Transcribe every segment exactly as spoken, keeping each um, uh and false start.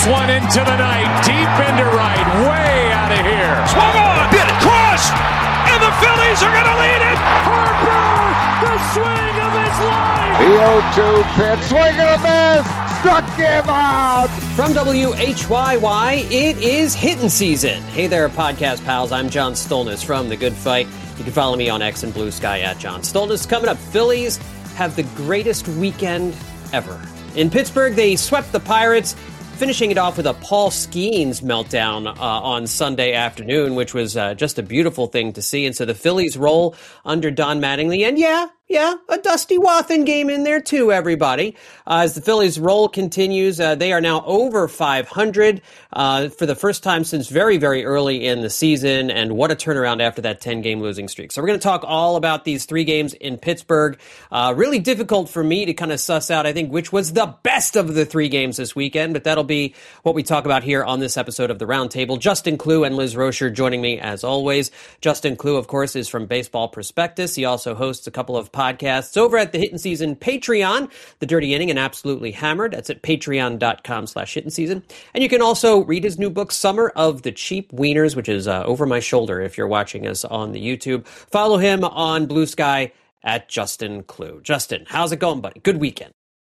one into the night, deep into right, way out of here. Swung on, bit cross, and the Phillies are going to lead it. Harper, the swing of his life. The oh two pitch, swing and a miss, struck him out. From W H Y Y, it is hitting season. Hey there, podcast pals. I'm John Stolnis from The Good Fight. You can follow me on X and Blue Sky at John Stolnis. Coming up, Phillies have the greatest weekend ever. In Pittsburgh, they swept the Pirates, finishing it off with a Paul Skeens meltdown uh, on Sunday afternoon, which was uh, just a beautiful thing to see. And so the Phillies roll under Don Mattingly. And yeah, yeah, a Dusty Wathan game in there too, everybody. Uh, as the Phillies roll continues, uh, they are now over five hundred uh, for the first time since very, very early in the season. And what a turnaround after that ten-game losing streak. So we're going to talk all about these three games in Pittsburgh. Uh, really difficult for me to kind of suss out, I think, which was the best of the three games this weekend. But that'll be what we talk about here on this episode of The Roundtable. Justin Klugh and Liz Rocher joining me as always. Justin Klugh, of course, is from Baseball Prospectus. He also hosts a couple of podcasts over at the Hittin' Season Patreon, The Dirty Inning and Absolutely Hammered. That's at patreon.com slash Hittin' Season. And you can also read his new book, Summer of the Cheap Wieners, which is uh, over my shoulder if you're watching us on the YouTube. Follow him on Blue Sky at Justin Klugh. Justin, how's it going, buddy? Good weekend.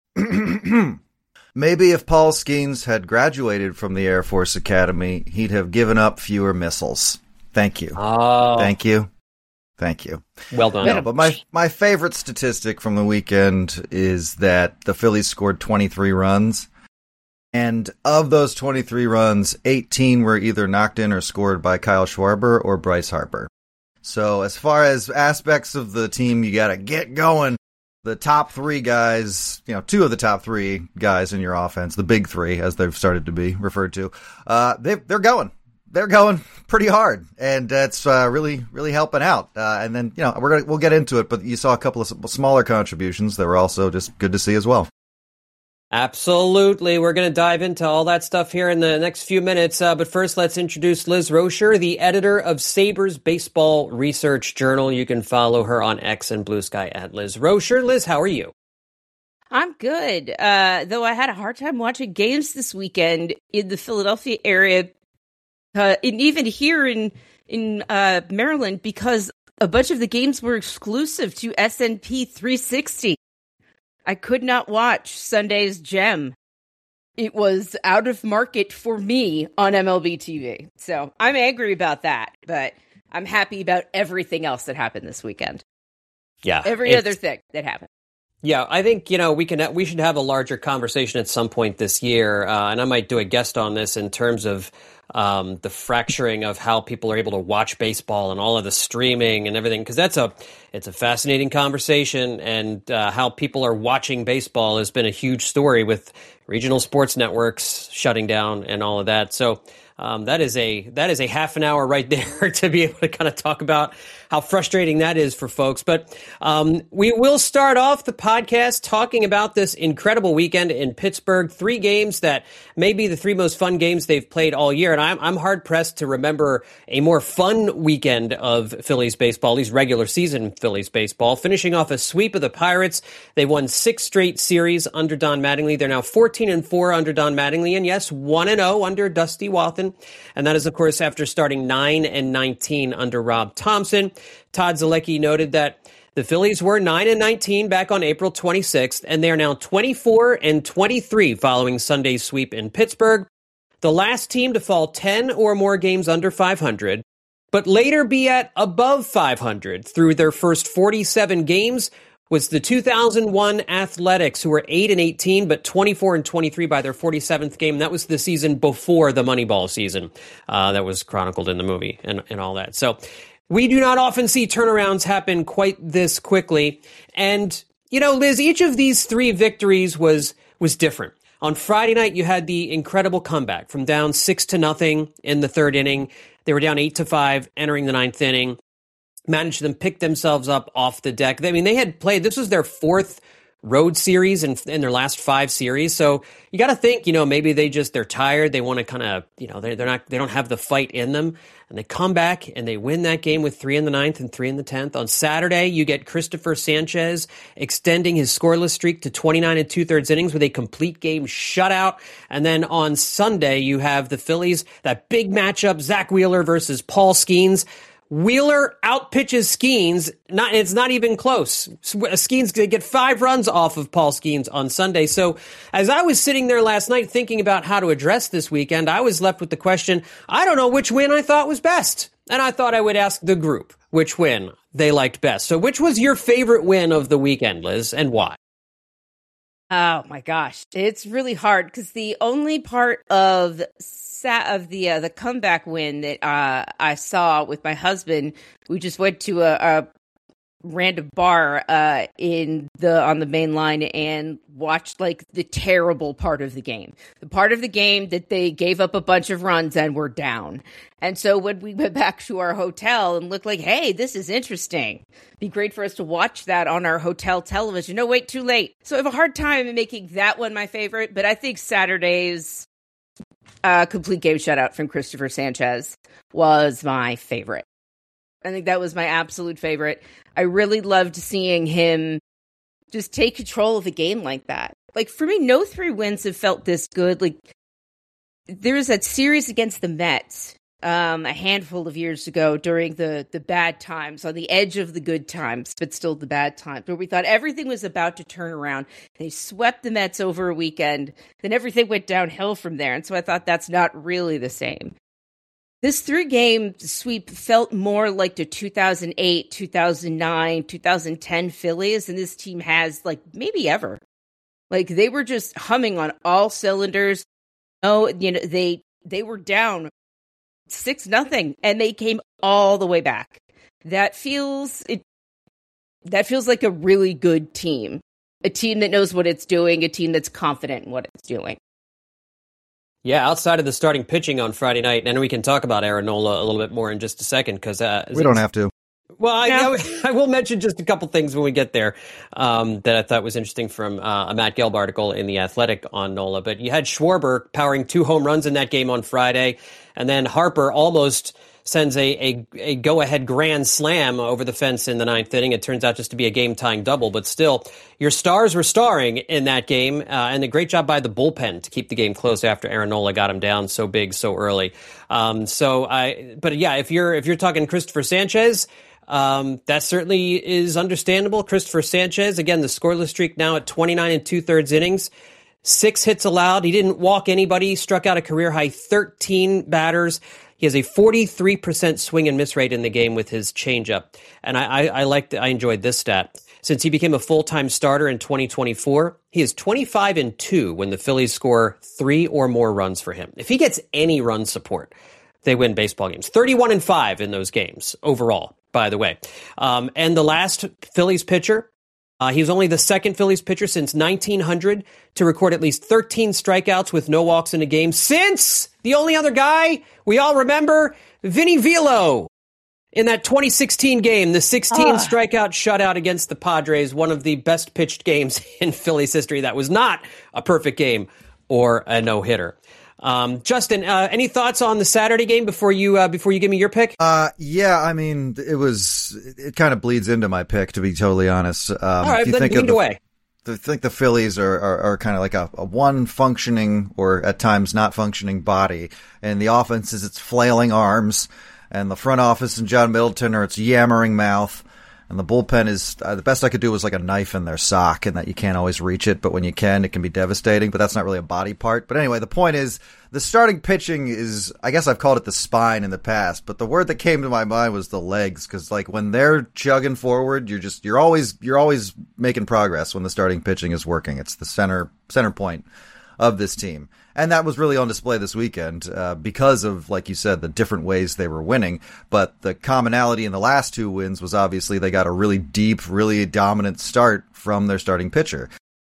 Maybe if Paul Skeens had graduated from the Air Force Academy, he'd have given up fewer missiles. Thank you. Oh. Thank you. Thank you. Well done. No, but my, my favorite statistic from the weekend is that the Phillies scored twenty-three runs. And of those twenty-three runs, eighteen were either knocked in or scored by Kyle Schwarber or Bryce Harper. So as far as aspects of the team, you got to get going. The top three guys, you know, two of the top three guys in your offense, the big three, as they've started to be referred to, uh, they, they're going. They're going pretty hard, and that's uh, really, really helping out. Uh, and then, you know, we're gonna we'll get into it, but you saw a couple of smaller contributions that were also just good to see as well. Absolutely. We're going to dive into all that stuff here in the next few minutes. Uh, but first, let's introduce Liz Rocher, the editor of Sabres Baseball Research Journal. You can follow her on X and Blue Sky at Liz Rocher. Liz, how are you? I'm good, uh, though I had a hard time watching games this weekend in the Philadelphia area, uh, and even here in in uh, Maryland, because a bunch of the games were exclusive to S N P three sixty. I could not watch Sunday's Gem. It was out of market for me on M L B T V. So I'm angry about that, but I'm happy about everything else that happened this weekend. Yeah. Every other thing that happened. Yeah, I think, you know, we can we should have a larger conversation at some point this year, uh, and I might do a guest on this in terms of um, the fracturing of how people are able to watch baseball and all of the streaming and everything, because that's a it's a fascinating conversation, and uh, how people are watching baseball has been a huge story with regional sports networks shutting down and all of that. So um, that is a that is a half an hour right there to be able to kind of talk about how frustrating that is for folks. But um, we will start off the podcast talking about this incredible weekend in Pittsburgh. Three games that may be the three most fun games they've played all year. And I'm, I'm hard-pressed to remember a more fun weekend of Phillies baseball, at least regular season Phillies baseball. Finishing off a sweep of the Pirates. They won six straight series under Don Mattingly. They're now fourteen and four under Don Mattingly. And yes, one and oh under Dusty Wathan. And that is, of course, after starting nine and nineteen under Rob Thompson. Todd Zolecki noted that the Phillies were nine and nineteen back on April twenty-sixth, and they are now twenty-four and twenty-three following Sunday's sweep in Pittsburgh. The last team to fall ten or more games under five hundred, but later be at above five hundred through their first forty-seven games was the two thousand one Athletics, who were eight and eighteen, but twenty-four and twenty-three by their forty-seventh game. That was the season before the Moneyball season uh, that was chronicled in the movie and, and all that. So we do not often see turnarounds happen quite this quickly. And, you know, Liz, each of these three victories was was different. On Friday night, you had the incredible comeback from down six to nothing in the third inning. They were down eight to five entering the ninth inning. Managed them pick themselves up off the deck. I mean, they had played, this was their fourth road series in, in their last five series. So you got to think, you know, maybe they just, they're tired. They want to kind of, you know, they're, they're not, they don't have the fight in them. And they come back and they win that game with three in the ninth and three in the tenth. On Saturday, you get Christopher Sanchez extending his scoreless streak to twenty-nine and two thirds innings with a complete game shutout. And then on Sunday, you have the Phillies, that big matchup, Zach Wheeler versus Paul Skeens. Wheeler outpitches Skeens. Not, it's not even close. Skeens get five runs off of Paul Skeens on Sunday. So as I was sitting there last night thinking about how to address this weekend, I was left with the question, I don't know which win I thought was best. And I thought I would ask the group which win they liked best. So which was your favorite win of the weekend, Liz, and why? Oh my gosh, it's really hard because the only part of of the uh, the comeback win that uh, I saw with my husband, we just went to a, a random bar uh, in the on the main line and watched like the terrible part of the game, the part of the game that they gave up a bunch of runs and were down. And so when we went back to our hotel and looked like, hey, this is interesting, it'd be great for us to watch that on our hotel television. No, wait, too late. So I have a hard time making that one my favorite, but I think Saturday's uh, complete game shutout from Christopher Sanchez was my favorite. I think that was my absolute favorite. I really loved seeing him just take control of a game like that. Like, for me, no three wins have felt this good. Like, there was that series against the Mets um, a handful of years ago during the, the bad times, on the edge of the good times, but still the bad times, where we thought everything was about to turn around. They swept the Mets over a weekend, then everything went downhill from there. And so I thought that's not really the same. This three-game sweep felt more like the two thousand eight, two thousand nine, two thousand ten Phillies, and this team has, like, maybe ever. Like, they were just humming on all cylinders. Oh, you know, they they were down six nothing, and they came all the way back. That feels it. That feels like a really good team, a team that knows what it's doing, a team that's confident in what it's doing. Yeah, outside of the starting pitching on Friday night, and we can talk about Aaron Nola a little bit more in just a second, because uh, we don't have to. Well, I, no. I, I will mention just a couple things when we get there um, that I thought was interesting from uh, a Matt Gelb article in The Athletic on Nola. But you had Schwarber powering two home runs in that game on Friday, and then Harper almost sends a, a, a go-ahead grand slam over the fence in the ninth inning. It turns out just to be a game-tying double, but still, your stars were starring in that game, uh, and a great job by the bullpen to keep the game close after Aaron Nola got him down so big so early. Um, so, I, but yeah, if you're if you're talking Christopher Sanchez, um, that certainly is understandable. Christopher Sanchez, again, the scoreless streak now at twenty-nine and two-thirds innings. Six hits allowed. He didn't walk anybody. He struck out a career-high thirteen batters. He has a forty-three percent swing and miss rate in the game with his changeup. And I, I, I liked, I enjoyed this stat. Since he became a full-time starter in twenty twenty-four, he is twenty-five and two when the Phillies score three or more runs for him. If he gets any run support, they win baseball games. thirty-one and five in those games overall, by the way. Um, and the last Phillies pitcher, Uh, he was only the second Phillies pitcher since nineteen hundred to record at least thirteen strikeouts with no walks in a game, since the only other guy we all remember, Vinny Velo, in that twenty sixteen game, the sixteen ah. strikeout shutout against the Padres, one of the best pitched games in Phillies history. That was not a perfect game or a no-hitter. Um, Justin, uh, any thoughts on the Saturday game before you uh, before you give me your pick? Uh, yeah, I mean, it was it kind of bleeds into my pick, to be totally honest. Um, All right, if you then think lead of the, away. I think the Phillies are, are, are kind of like a, a one functioning or at times not functioning body, and the offense is its flailing arms, and the front office and John Middleton are its yammering mouth. And the bullpen is, uh, the best I could do was like a knife in their sock, and that you can't always reach it, but when you can, it can be devastating, but that's not really a body part. But anyway, the point is, the starting pitching is, I guess I've called it the spine in the past, but the word that came to my mind was the legs, because like when they're chugging forward, you're just, you're always, you're always making progress when the starting pitching is working. It's the center, center point of this team. And that was really on display this weekend uh, because of, like you said, the different ways they were winning. But the commonality in the last two wins was obviously they got a really deep, really dominant start from their starting pitcher.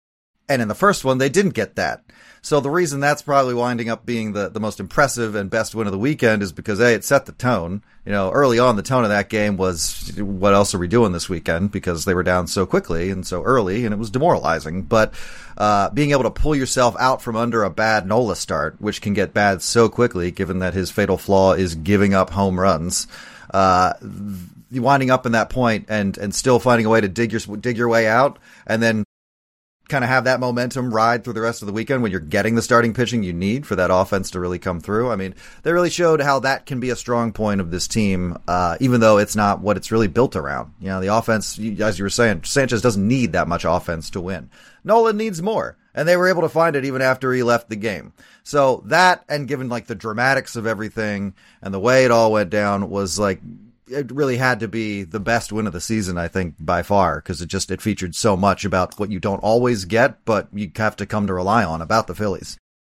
And in the first one, they didn't get that. So the reason that's probably winding up being the, the most impressive and best win of the weekend is because, A, it set the tone. You know, early on, the tone of that game was, what else are we doing this weekend? Because they were down so quickly and so early, and it was demoralizing. But uh being able to pull yourself out from under a bad Nola start, which can get bad so quickly, given that his fatal flaw is giving up home runs, uh winding up in that point and, and still finding a way to dig your, dig your way out, and then kind of have that momentum ride through the rest of the weekend when you're getting the starting pitching you need for that offense to really come through. I mean, they really showed how that can be a strong point of this team, uh, even though it's not what it's really built around. You know, the offense, as you were saying, Sanchez doesn't need that much offense to win. Nolan needs more, and they were able to find it even after he left the game. So that, and given like the dramatics of everything and the way it all went down, was like, it really had to be the best win of the season, I think, by far, because it just, it featured so much about what you don't always get, but you have to come to rely on about the Phillies.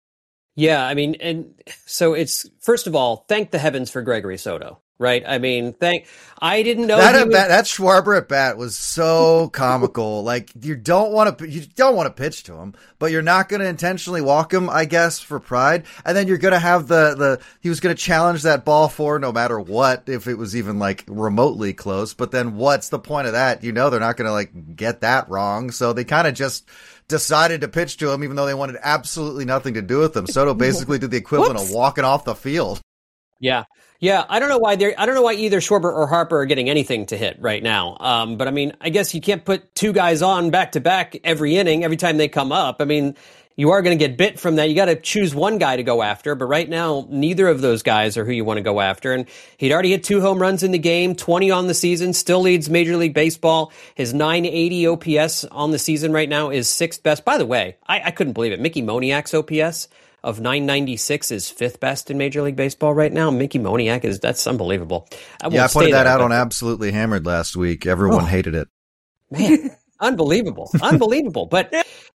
Yeah, I mean, and so it's, first of all, thank the heavens for Gregory Soto, right? I mean, thank, I didn't know that he at was, bat, that Schwarber at bat was so comical. Like, you don't want to, you don't want to pitch to him, but you're not going to intentionally walk him, I guess, for pride. And then you're going to have the, the, he was going to challenge that ball for no matter what, if it was even like remotely close. But then what's the point of that? You know, they're not going to like get that wrong. So they kind of just decided to pitch to him, even though they wanted absolutely nothing to do with him. Soto basically did the equivalent Whoops. of walking off the field. Yeah. Yeah, I don't know why they're. I don't know why either Schwarber or Harper are getting anything to hit right now. Um, but I mean, I guess you can't put two guys on back to back every inning, every time they come up. I mean, you are going to get bit from that. You got to choose one guy to go after. But right now, neither of those guys are who you want to go after. And he'd already hit two home runs in the game, twenty on the season, still leads Major League Baseball. His nine eighty O P S on the season right now is sixth best. By the way, I, I couldn't believe it. Mickey Moniak's O P S of nine ninety-six is fifth best in Major League Baseball right now. Mickey Moniak is, that's unbelievable. I yeah, I won't pointed stay that there, out but- on Absolutely Hammered last week. Everyone Oh. hated it. Man, unbelievable. Unbelievable. But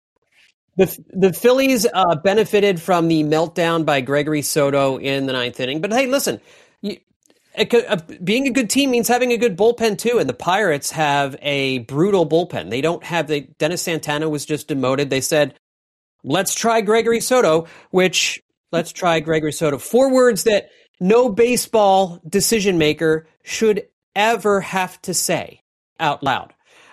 the the Phillies uh, benefited from the meltdown by Gregory Soto in the ninth inning. But hey, listen, you, a, a, being a good team means having a good bullpen too. And the Pirates have a brutal bullpen. They don't have the Dennis Santana was just demoted. They said, let's try Gregory Soto, which let's try Gregory Soto. Four words that no baseball decision maker should ever have to say out loud.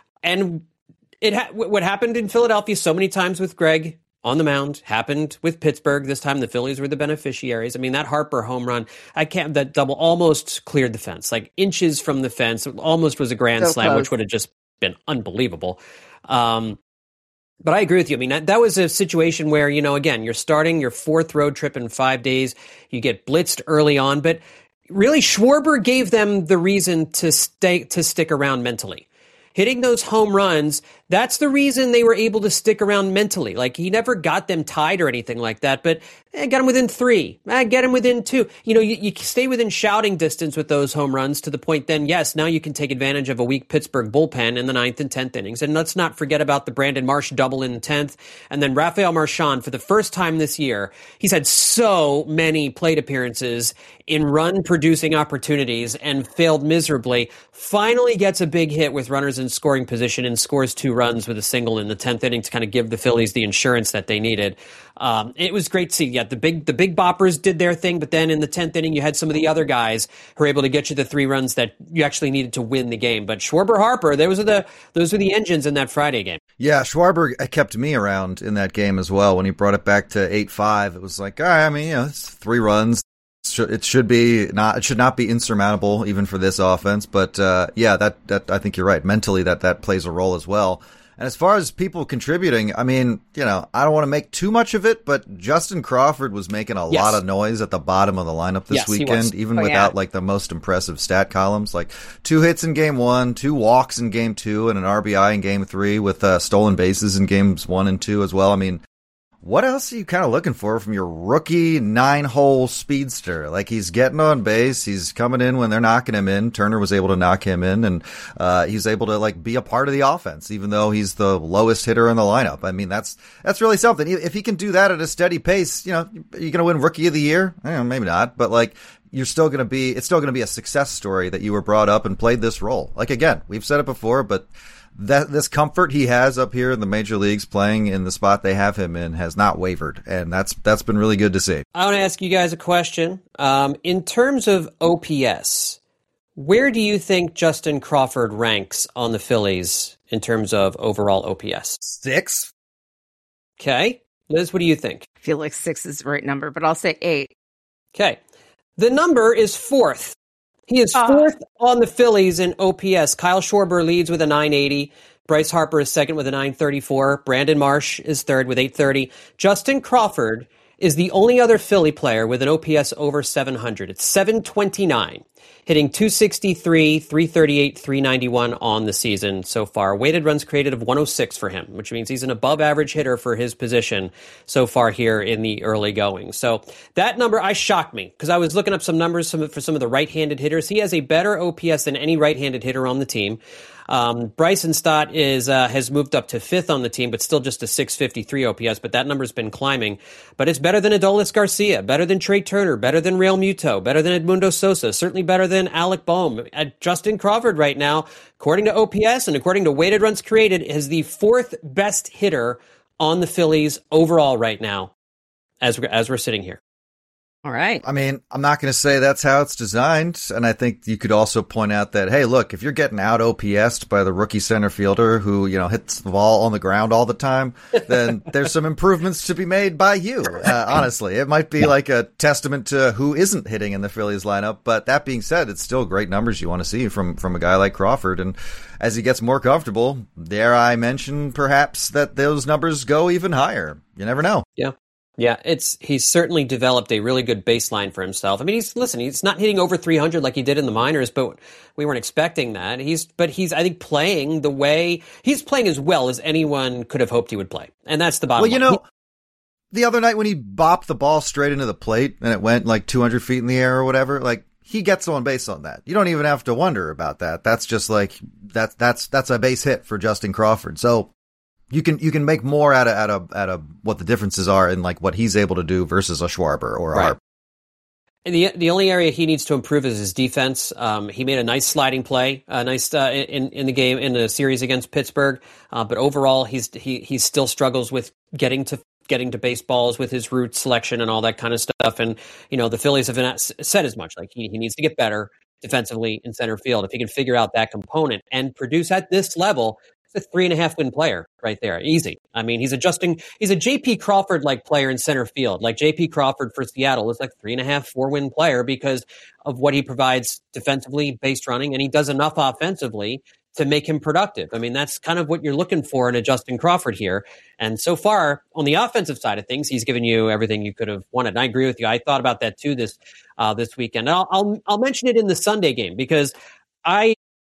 And it ha- what happened in Philadelphia so many times with Greg on the mound happened with Pittsburgh. This time the Phillies were the beneficiaries. I mean, that Harper home run, I can't, that double almost cleared the fence, like inches from the fence. It almost was a grand So slam, close. which would have just been unbelievable. Um, But I agree with you. I mean, that, that was a situation where, you know, again, you're starting your fourth road trip in five days. You get blitzed early on, but really Schwarber gave them the reason to stay, to stick around mentally. Hitting those home runs, that's the reason they were able to stick around mentally. Like, he never got them tied or anything like that, but eh, got them within three. Eh, get them within two. You know, you, you stay within shouting distance with those home runs to the point then, yes, now you can take advantage of a weak Pittsburgh bullpen in the ninth and tenth innings. And let's not forget about the Brandon Marsh double in the tenth. And then Rafael Marchand, for the first time this year, he's had so many plate appearances in run-producing opportunities and failed miserably. Finally gets a big hit with runners in scoring position and scores two runs with a single in the tenth inning to kind of give the Phillies the insurance that they needed. Um, it was great to see. Yeah, the big the big boppers did their thing, but then in the tenth inning, you had some of the other guys who were able to get you the three runs that you actually needed to win the game. But Schwarber, Harper, those are the those were the engines in that Friday game. Yeah, Schwarber kept me around in that game as well. When he brought it back to eight five, it was like, all right, I mean, you know, it's three runs. It should be not. It should not be insurmountable even for this offense. But uh, yeah, that that I think you're right. Mentally, that that plays a role as well. And as far as people contributing, I mean, you know, I don't want to make too much of it, but Justin Crawford was making a Yes. lot of noise at the bottom of the lineup this Yes, he was. weekend, even Oh, without yeah. like the most impressive stat columns, like two hits in game one, two walks in game two, and an R B I in game three with uh, stolen bases in games one and two as well. I mean, what else are you kind of looking for from your rookie nine-hole speedster? Like, he's getting on base, he's coming in when they're knocking him in. Turner was able to knock him in, and uh, he's able to like be a part of the offense, even though he's the lowest hitter in the lineup. I mean, that's that's really something. If he can do that at a steady pace, you know, you're going to win Rookie of the Year. I don't know, maybe not, but like, you're still going to be, it's still going to be a success story that you were brought up and played this role. Like, again, we've said it before, but that this comfort he has up here in the major leagues playing in the spot they have him in has not wavered. And that's, that's been really good to see. I want to ask you guys a question. Um, in terms of O P S, where do you think Justin Crawford ranks on the Phillies in terms of overall O P S? Six. Okay. Liz, what do you think? I feel like six is the right number, but I'll say eight. Okay. The number is fourth. He is Uh. fourth on the Phillies in O P S. Kyle Schwarber leads with a nine eighty. Bryce Harper is second with a nine thirty-four. Brandon Marsh is third with eight thirty. Justin Crawford is the only other Philly player with an O P S over seven hundred. It's seven twenty-nine, hitting two sixty-three, three thirty-eight, three ninety-one on the season so far. Weighted runs created of one oh six for him, which means he's an above average hitter for his position so far here in the early going. So that number, I shocked me because I was looking up some numbers for some of the right-handed hitters. He has a better O P S than any right-handed hitter on the team. Um, Bryson Stott is uh, has moved up to fifth on the team, but still just a six fifty-three O P S. But that number's been climbing. But it's better than Adolis Garcia, better than Trey Turner, better than Real Muto, better than Edmundo Sosa, certainly better than Alec Bohm. At Justin Crawford right now, according to O P S and according to weighted runs created, is the fourth best hitter on the Phillies overall right now, as we're, as we're sitting here. All right. I mean, I'm not going to say that's how it's designed. And I think you could also point out that, hey, look, if you're getting out O P S'd by the rookie center fielder who, you know, hits the ball on the ground all the time, then there's some improvements to be made by you. Uh, honestly, it might be like a testament to who isn't hitting in the Phillies lineup. But that being said, it's still great numbers you want to see from, from a guy like Crawford. And as he gets more comfortable, dare I mention perhaps that those numbers go even higher. You never know. Yeah. Yeah, it's he's certainly developed a really good baseline for himself. I mean, he's listen, he's not hitting over three hundred like he did in the minors, but we weren't expecting that. He's but he's I think playing the way he's playing as well as anyone could have hoped he would play, and that's the bottom line. Well, you line. know, the other night when he bopped the ball straight into the plate and it went like two hundred feet in the air or whatever, like he gets on base on that. You don't even have to wonder about that. That's just like that's that's that's a base hit for Justin Crawford. So. You can you can make more out of out of out of what the differences are in like what he's able to do versus a Schwarber or a right. Harper. And the the only area he needs to improve is his defense. Um, he made a nice sliding play, a nice uh, in in the game in the series against Pittsburgh. Uh, but overall, he's he he still struggles with getting to getting to baseballs with his route selection and all that kind of stuff. And you know the Phillies have been said as much. Like he he needs to get better defensively in center field. If he can figure out that component and produce at this level. A three and a half win player right there. Easy. I mean, he's adjusting. He's a J P Crawford like player in center field. Like J P Crawford for Seattle is like three and a half, four win player because of what he provides defensively, base running, and he does enough offensively to make him productive. I mean, that's kind of what you're looking for in a Justin Crawford here. And so far on the offensive side of things, he's given you everything you could have wanted. And I agree with you. I thought about that too this, uh, this weekend. And I'll, I'll, I'll mention it in the Sunday game because I,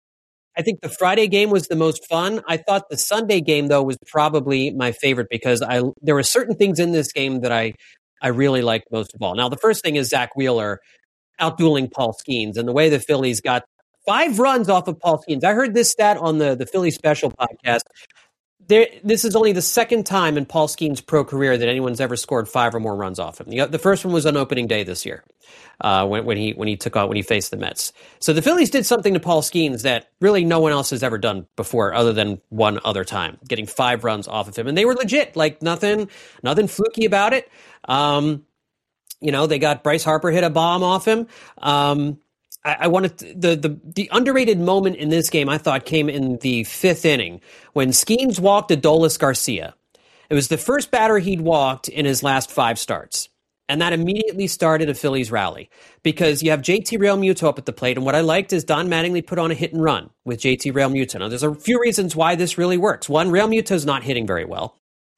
I think the Friday game was the most fun. I thought the Sunday game, though, was probably my favorite because I there were certain things in this game that I, I really liked most of all. Now, the first thing is Zach Wheeler outdueling Paul Skeens and the way the Phillies got five runs off of Paul Skeens. I heard this stat on the, the Philly Special podcast. There, this is only the second time in Paul Skeens' pro career that anyone's ever scored five or more runs off him. The, the first one was on opening day this year, uh, when, when he when he took on when he faced the Mets. So the Phillies did something to Paul Skeens that really no one else has ever done before, other than one other time, getting five runs off of him, and they were legit, like nothing, nothing fluky about it. Um, you know, they got Bryce Harper hit a bomb off him. Um, I wanted to, the, the the underrated moment in this game, I thought, came in the fifth inning when Skeens walked Adolis Garcia. It was the first batter he'd walked in his last five starts. And that immediately started a Phillies rally because you have J T Realmuto up at the plate. And what I liked is Don Mattingly put on a hit and run with J T Realmuto. Now, there's a few reasons why this really works. One, Realmuto's not hitting very well.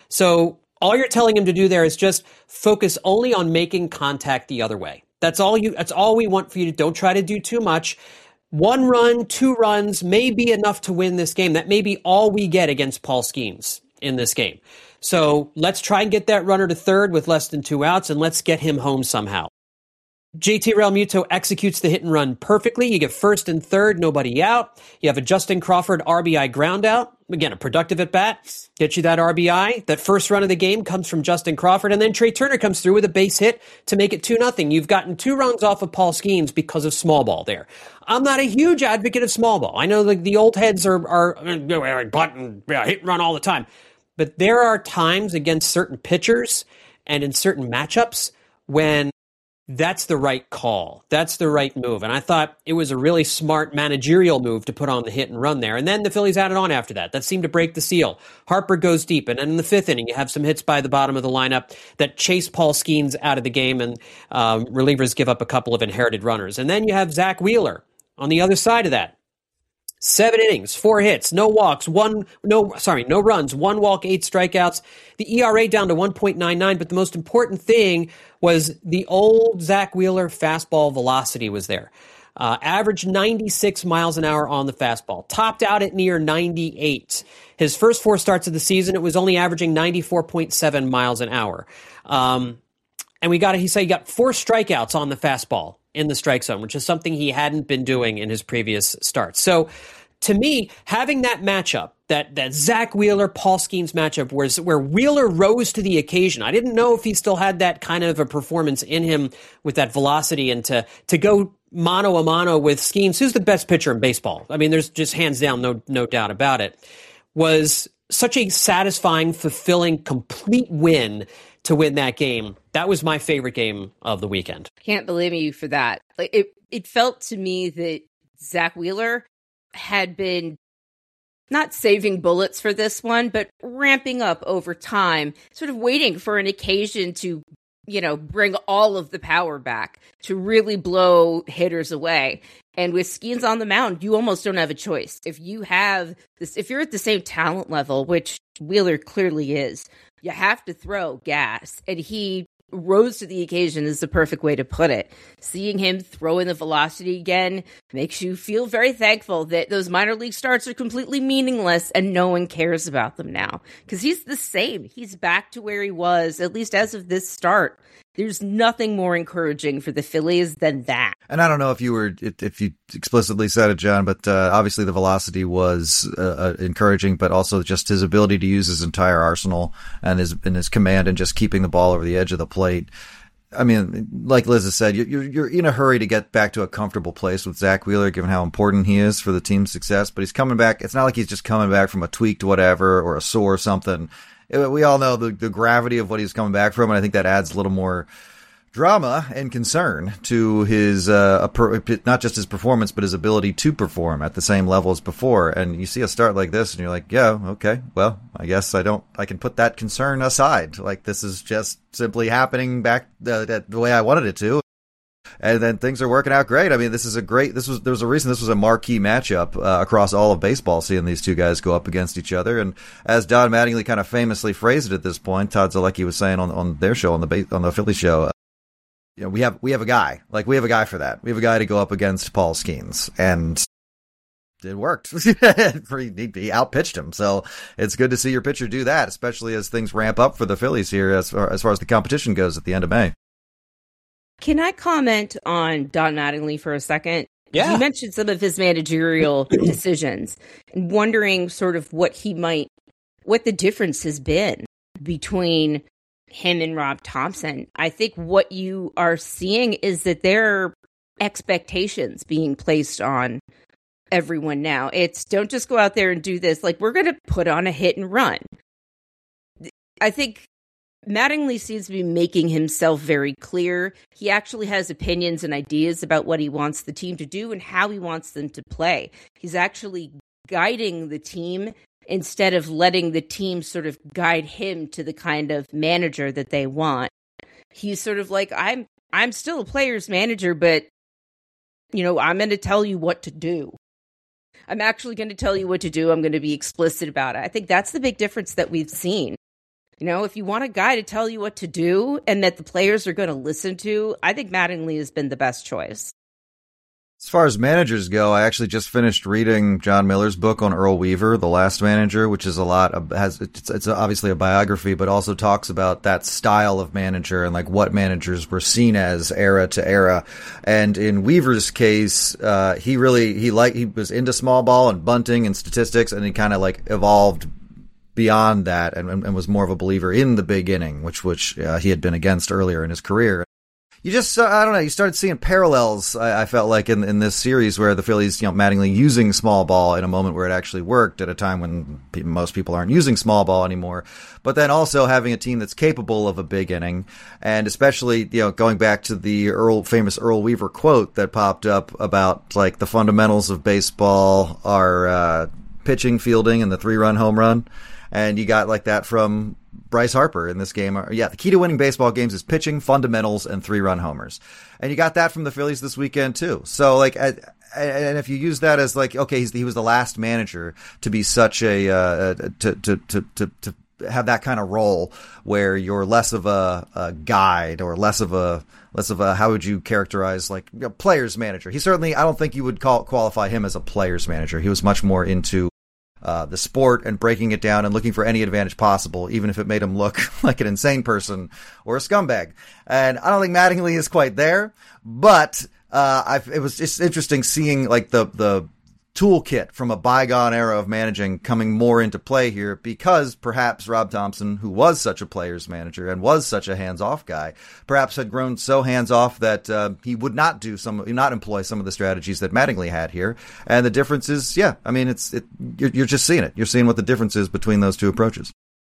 So all you're telling him to do there is just focus only on making contact the other way. That's all you. That's all we want for you to. Don't try to do too much. One run, two runs may be enough to win this game. That may be all we get against Paul Skeens in this game. So let's try and get that runner to third with less than two outs, and let's get him home somehow. J T Realmuto executes the hit and run perfectly. You get first and third, nobody out. You have a Justin Crawford R B I ground out. again, a productive at bat, get you that R B I. That first run of the game comes from Justin Crawford, and then Trey Turner comes through with a base hit to make it two nothing. You've gotten two runs off of Paul Skeens because of small ball there. I'm not a huge advocate of small ball. I know like the old heads are, are button, hit and run all the time. But there are times against certain pitchers and in certain matchups when that's the right call. That's the right move. And I thought it was a really smart managerial move to put on the hit and run there. And then the Phillies added on after that. That seemed to break the seal. Harper goes deep. And then in the fifth inning, you have some hits by the bottom of the lineup that chase Paul Skeens out of the game, and um, relievers give up a couple of inherited runners. And then you have Zach Wheeler on the other side of that. Seven innings, four hits, no walks, one, no, sorry, no runs, one walk, eight strikeouts. The E R A down to one point nine nine, but the most important thing was the old Zach Wheeler fastball velocity was there. Uh, averaged ninety-six miles an hour on the fastball, topped out at near ninety-eight. His first four starts of the season, it was only averaging ninety-four point seven miles an hour. Um, and we got, he said he got four strikeouts on the fastball in the strike zone, which is something he hadn't been doing in his previous starts. So to me, having that matchup, that, that Zach Wheeler, Paul Skeens matchup, where, where Wheeler rose to the occasion. I didn't know if he still had that kind of a performance in him with that velocity, and to, to go mano a mano with Skeens, who's the best pitcher in baseball. I mean, there's just hands down, no, no doubt about it, was such a satisfying, fulfilling, complete win to win that game. That was my favorite game of the weekend. Can't blame you for that. Like it, it felt to me that Zach Wheeler had been not saving bullets for this one, but ramping up over time, sort of waiting for an occasion to, you know, bring all of the power back, to really blow hitters away. And with Skeens on the mound, you almost don't have a choice. If you have this, if you're at the same talent level, which Wheeler clearly is, you have to throw gas. And he rose to the occasion is the perfect way to put it. Seeing him throw in the velocity again makes you feel very thankful that those minor league starts are completely meaningless and no one cares about them now. Because he's the same. He's back to where he was, at least as of this start. There's nothing more encouraging for the Phillies than that. And I don't know if you were, if you explicitly said it, John, but uh, obviously the velocity was uh, uh, encouraging, but also just his ability to use his entire arsenal and his, and his command and just keeping the ball over the edge of the plate. I mean, like Liz has said, you're, you're in a hurry to get back to a comfortable place with Zach Wheeler, given how important he is for the team's success, but he's coming back. It's not like he's just coming back from a tweaked whatever or a sore or something. We all know the, the gravity of what he's coming back from, and I think that adds a little more drama and concern to his, uh, not just his performance, but his ability to perform at the same level as before. And you see a start like this, and you're like, yeah, okay, well, I guess I don't, I can put that concern aside. Like, this is just simply happening back the, the way I wanted it to. And then things are working out great. I mean, this is a great, this was, there was a reason this was a marquee matchup uh, across all of baseball, seeing these two guys go up against each other. And as Don Mattingly kind of famously phrased it at this point, Todd Zolecki was saying on, on their show, on the, on the Philly show, uh, you know, we have, we have a guy, like we have a guy for that. We have a guy to go up against Paul Skeens, and it worked. he, he outpitched him. So it's good to see your pitcher do that, especially as things ramp up for the Phillies here as far, as far as the competition goes at the end of May. Can I comment on Don Mattingly for a second? Yeah. You mentioned some of his managerial decisions and wondering sort of what he might, what the difference has been between him and Rob Thompson. I think what you are seeing is that there are expectations being placed on everyone now. It's don't just go out there and do this. Like, we're going to put on a hit and run. I think Mattingly seems to be making himself very clear. He actually has opinions and ideas about what he wants the team to do and how he wants them to play. He's actually guiding the team instead of letting the team sort of guide him to the kind of manager that they want. He's sort of like, I'm I'm still a player's manager, but, you know, I'm going to tell you what to do. I'm actually going to tell you what to do. I'm going to be explicit about it. I think that's the big difference that we've seen. You know, if you want a guy to tell you what to do and that the players are going to listen to, I think Mattingly has been the best choice. As far as managers go, I actually just finished reading John Miller's book on Earl Weaver, The Last Manager, which is a lot of, has, it's, it's obviously a biography, but also talks about that style of manager and like what managers were seen as era to era. And in Weaver's case, uh, he really, he like, he was into small ball and bunting and statistics, and he kind of like evolved beyond that and, and was more of a believer in the big inning, which, which uh, he had been against earlier in his career. You just, uh, I don't know, you started seeing parallels, I, I felt like, in, in this series where the Phillies, you know, Mattingly using small ball in a moment where it actually worked at a time when pe- most people aren't using small ball anymore. But then also having a team that's capable of a big inning. And especially, you know, going back to the Earl, famous Earl Weaver quote that popped up about, like, the fundamentals of baseball are uh, pitching, fielding, and the three-run home run. And you got like that from Bryce Harper in this game. Yeah, the key to winning baseball games is pitching, fundamentals, and three-run homers. And you got that from the Phillies this weekend, too. So, like, and if you use that as, like, okay, he's, he was the last manager to be such a, uh, to, to, to, to, to have that kind of role where you're less of a, a guide or less of a, less of a, how would you characterize, like, a player's manager? He certainly, I don't think you would call, qualify him as a player's manager. He was much more into Uh, the sport and breaking it down and looking for any advantage possible, even if it made him look like an insane person or a scumbag. And I don't think Mattingly is quite there, but uh, I've, it was just interesting seeing like the the toolkit from a bygone era of managing coming more into play here, because perhaps Rob Thompson, who was such a player's manager and was such a hands-off guy, perhaps had grown so hands-off that uh, he would not do some, not employ some of the strategies that Mattingly had here. And the difference is, yeah, I mean, it's it, you're, you're just seeing it. You're seeing what the difference is between those two approaches.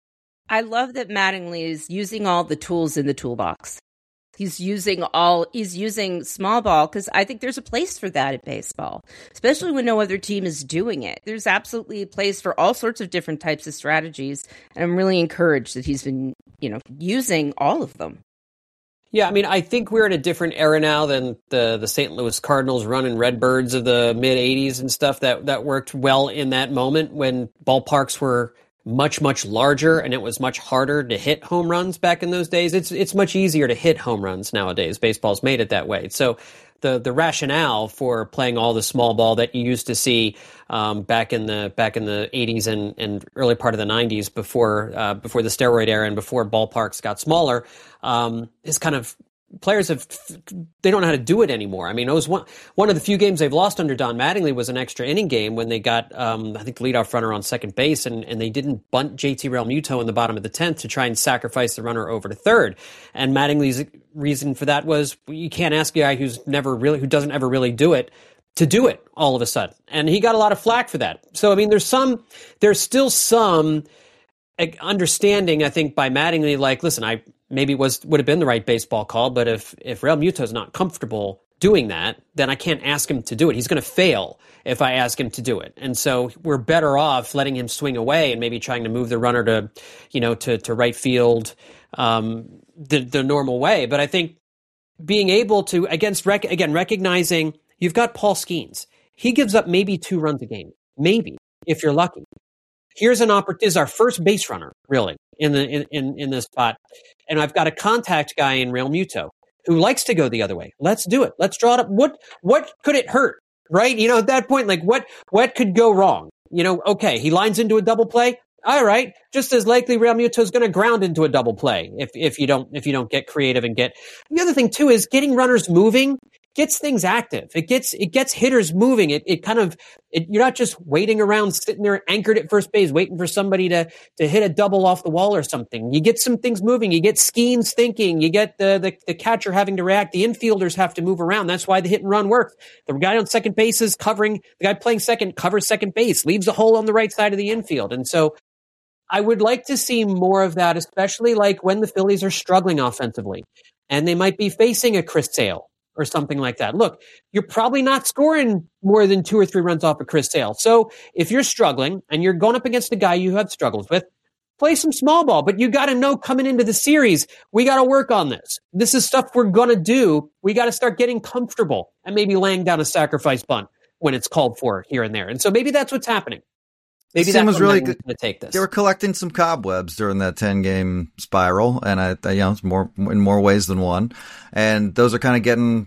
I love that Mattingly is using all the tools in the toolbox. He's using all, he's using small ball because I think there's a place for that in baseball, especially when no other team is doing it. There's absolutely a place for all sorts of different types of strategies. And I'm really encouraged that he's been, you know, using all of them. Yeah, I mean, I think we're in a different era now than the, the Saint Louis Cardinals running Redbirds of the mid eighties and stuff that, that worked well in that moment when ballparks were much, much larger, and it was much harder to hit home runs back in those days. It's it's much easier to hit home runs nowadays. Baseball's made it that way. So the the rationale for playing all the small ball that you used to see um, back in the back in the eighties and, and early part of the nineties before uh, before the steroid era and before ballparks got smaller um, is kind of players have, they don't know how to do it anymore. I mean, it was one, one of the few games they've lost under Don Mattingly was an extra inning game when they got, um, I think, the leadoff runner on second base, and, and they didn't bunt J T Realmuto in the bottom of the tenth to try and sacrifice the runner over to third. And Mattingly's reason for that was you can't ask a guy who's never really, who doesn't ever really do it to do it all of a sudden. And he got a lot of flack for that. So, I mean, there's some, there's still some understanding, I think, by Mattingly, like, listen, I, maybe it was would have been the right baseball call, but if if Realmuto is not comfortable doing that, then I can't ask him to do it. He's going to fail if I ask him to do it. And so we're better off letting him swing away and maybe trying to move the runner to, you know, to to right field um, the the normal way. But I think being able to against rec- again recognizing you've got Paul Skeens, he gives up maybe two runs a game, maybe if you're lucky. Here's an opportunity. Is our first base runner really in the in, in in this spot. And I've got a contact guy in Realmuto who likes to go the other way. Let's do it. Let's draw it up. What what could it hurt? Right? You know, at that point, like what what could go wrong? You know, okay, he lines into a double play. All right. Just as likely Realmuto is going to ground into a double play if if you don't if you don't get creative and get. The other thing too is getting runners moving gets things active. It gets it gets hitters moving. It it kind of it, you're not just waiting around sitting there anchored at first base waiting for somebody to to hit a double off the wall or something. You get some things moving. You get Skeens thinking. You get the the, the catcher having to react. The infielders have to move around. That's why the hit and run works. The guy on second base is covering. The guy playing second covers second base, leaves a hole on the right side of the infield, and so. I would like to see more of that, especially like when the Phillies are struggling offensively and they might be facing a Chris Sale or something like that. Look, you're probably not scoring more than two or three runs off of Chris Sale. So if you're struggling and you're going up against a guy you have struggles with, play some small ball. But you got to know coming into the series, we got to work on this. This is stuff we're going to do. We got to start getting comfortable and maybe laying down a sacrifice bunt when it's called for here and there. And so maybe that's what's happening. Maybe that was really good to take this. They were collecting some cobwebs during that ten-game spiral, and I, you know, it's more in more ways than one. And those are kind of getting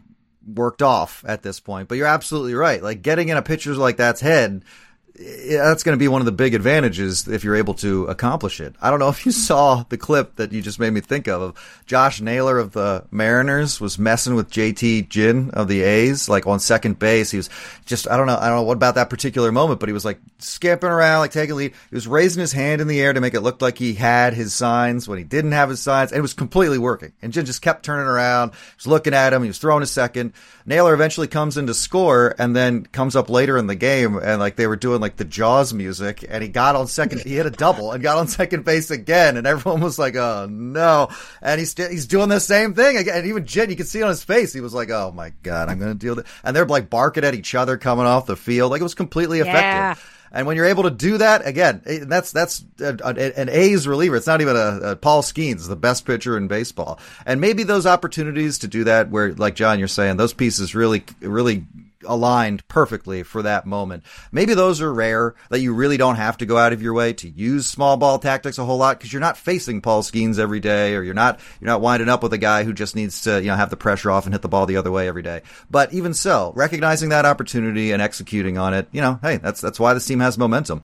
worked off at this point. But you're absolutely right. Like getting in a pitcher like that's head, that's going to be one of the big advantages if you're able to accomplish it. I don't know if you saw the clip that you just made me think of, of Josh Naylor of the Mariners was messing with J T Ginn of the A's, like on second base. He was just, I don't know, I don't know what about that particular moment, but he was like skipping around, like taking a lead. He was raising his hand in the air to make it look like he had his signs when he didn't have his signs, and it was completely working. And Ginn just kept turning around, he was looking at him, he was throwing a second. Naylor eventually comes in to score, and then comes up later in the game, and like they were doing like the Jaws music, and he got on second, he hit a double and got on second base again, and everyone was like, oh no. And he's st- he's doing the same thing again, and even Ginn, you could see on his face, he was like, oh my God, I'm going to deal with it. And they're like barking at each other coming off the field, like it was completely effective. Yeah. And when you're able to do that, again, that's that's a, a, an A's reliever. It's not even a, a Paul Skeens, the best pitcher in baseball. And maybe those opportunities to do that where, like John, you're saying, those pieces really, really aligned perfectly for that moment. Maybe those are rare, that you really don't have to go out of your way to use small ball tactics a whole lot because you're not facing Paul Skeens every day, or you're not you're not winding up with a guy who just needs to, you know, have the pressure off and hit the ball the other way every day. But even so, recognizing that opportunity and executing on it, you know, hey, that's that's why this team has momentum.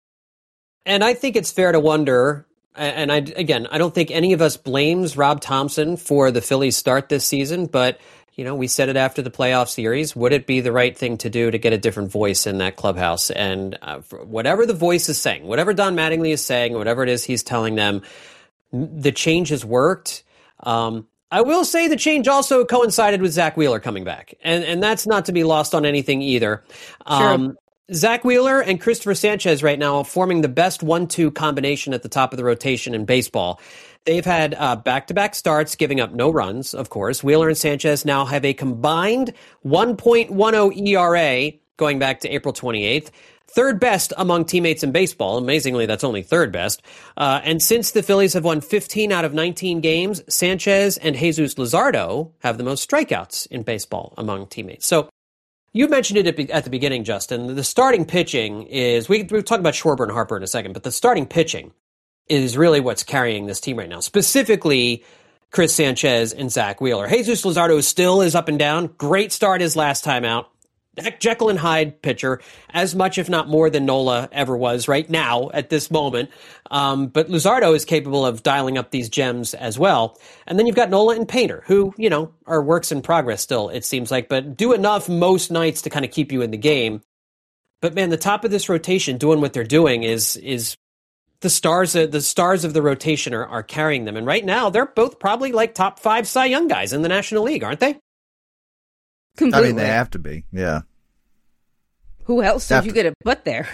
And I think it's fair to wonder, and I again, I don't think any of us blames Rob Thomson for the Phillies' start this season, but you know, we said it after the playoff series. Would it be the right thing to do to get a different voice in that clubhouse? And uh, whatever the voice is saying, whatever Don Mattingly is saying, whatever it is he's telling them, the change has worked. Um, I will say the change also coincided with Zach Wheeler coming back. And and that's not to be lost on anything either. Um, sure. Zach Wheeler and Christopher Sanchez right now are forming the best one two combination at the top of the rotation in baseball. They've had uh, back-to-back starts, giving up no runs, of course. Wheeler and Sanchez now have a combined one point one oh E R A going back to April twenty-eighth. Third best among teammates in baseball. Amazingly, that's only third best. Uh, and since the Phillies have won fifteen out of nineteen games, Sanchez and Jesus Luzardo have the most strikeouts in baseball among teammates. So you mentioned it at the beginning, Justin. The starting pitching is, we, we'll talk about Schwarber and Harper in a second, but the starting pitching is really what's carrying this team right now. Specifically, Chris Sanchez and Zach Wheeler. Jesus Luzardo still is up and down. Great start his last time out. Jekyll and Hyde pitcher, as much if not more than Nola ever was right now at this moment. Um, but Luzardo is capable of dialing up these gems as well. And then you've got Nola and Painter, who, you know, are works in progress still, it seems like, but do enough most nights to kind of keep you in the game. But man, the top of this rotation doing what they're doing is is the stars of the stars of the rotation are, are carrying them. And right now, they're both probably like top five Cy Young guys in the National League, aren't they? Completely. I mean, they have to be, yeah. Who else did you get a butt there?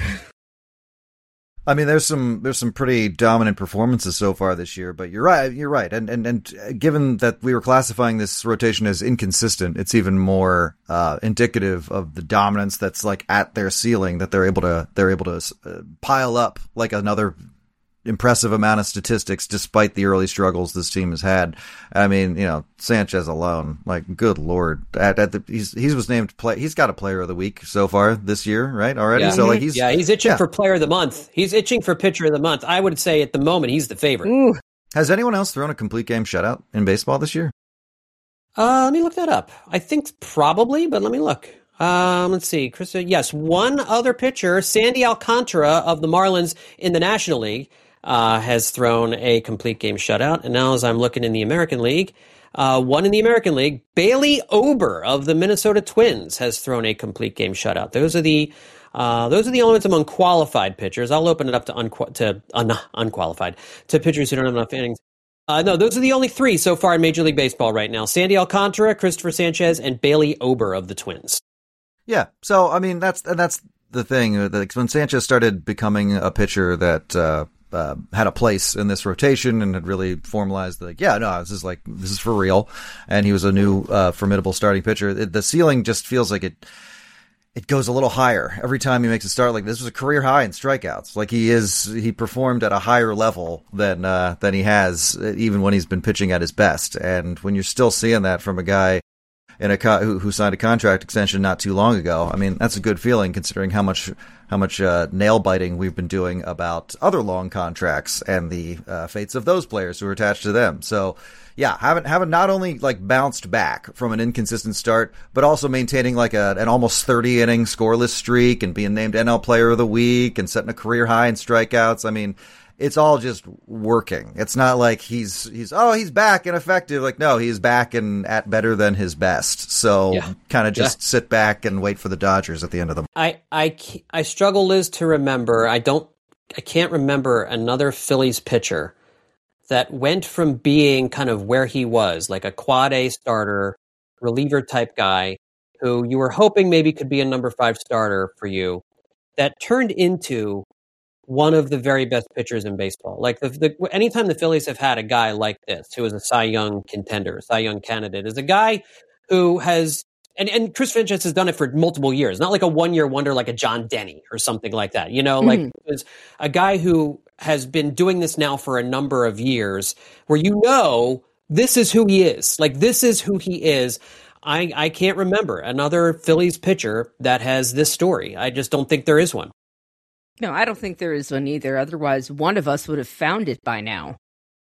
I mean, there's some there's some pretty dominant performances so far this year, but you're right, you're right. And and and given that we were classifying this rotation as inconsistent, it's even more uh, indicative of the dominance that's like at their ceiling, that they're able to they're able to uh, pile up like another impressive amount of statistics despite the early struggles this team has had. I mean, you know, Sanchez alone, like, good Lord, at, at the he's he was named play. He's got a Player of the Week so far this year, right? Already, yeah. so like he's yeah, he's itching yeah. for Player of the Month. He's itching for Pitcher of the Month. I would say at the moment he's the favorite. Ooh. Has anyone else thrown a complete game shutout in baseball this year? Uh, let me look that up. I think probably, but let me look. Um, let's see. Chris, yes, one other pitcher, Sandy Alcantara of the Marlins in the National League, Uh, has thrown a complete game shutout. And now as I'm looking in the American League, uh, one in the American League, Bailey Ober of the Minnesota Twins has thrown a complete game shutout. Those are the uh, those are the only ones among qualified pitchers. I'll open it up to, unqu- to un- unqualified, to pitchers who don't have enough innings. Uh, no, those are the only three so far in Major League Baseball right now. Sandy Alcantara, Christopher Sanchez, and Bailey Ober of the Twins. Yeah, so, I mean, that's that's the thing. That when Sanchez started becoming a pitcher that uh, uh, had a place in this rotation and had really formalized, like, yeah, no, this is like, this is for real. And he was a new uh, formidable starting pitcher. It, the ceiling just feels like it it goes a little higher every time he makes a start. Like, this was a career high in strikeouts. Like, he is, he performed at a higher level than uh, than he has even when he's been pitching at his best. And when you're still seeing that from a guy in a co- who, who signed a contract extension not too long ago, I mean, that's a good feeling considering how much how much uh, nail biting we've been doing about other long contracts and the uh, fates of those players who are attached to them. So, yeah, haven't haven't not only like bounced back from an inconsistent start, but also maintaining like a, an almost thirty inning scoreless streak and being named N L Player of the Week and setting a career high in strikeouts. I mean, it's all just working. It's not like he's he's oh he's back and effective. Like no, he's back and at better than his best. So yeah. kind of just yeah. sit back and wait for the Dodgers at the end of the. I I I struggle, Liz, to remember. I don't. I can't remember another Phillies pitcher that went from being kind of where he was, like a quad A starter, reliever type guy, who you were hoping maybe could be a number five starter for you, that turned into one of the very best pitchers in baseball. Like the, the anytime the Phillies have had a guy like this, who is a Cy Young contender, Cy Young candidate, is a guy who has. And and Chris Sanchez has done it for multiple years, not like a one-year wonder like a John Denny or something like that. You know, mm-hmm. like it's a guy who has been doing this now for a number of years where you know this is who he is. Like this is who he is. I, I can't remember another Phillies pitcher that has this story. I just don't think there is one. No, I don't think there is one either. Otherwise, one of us would have found it by now.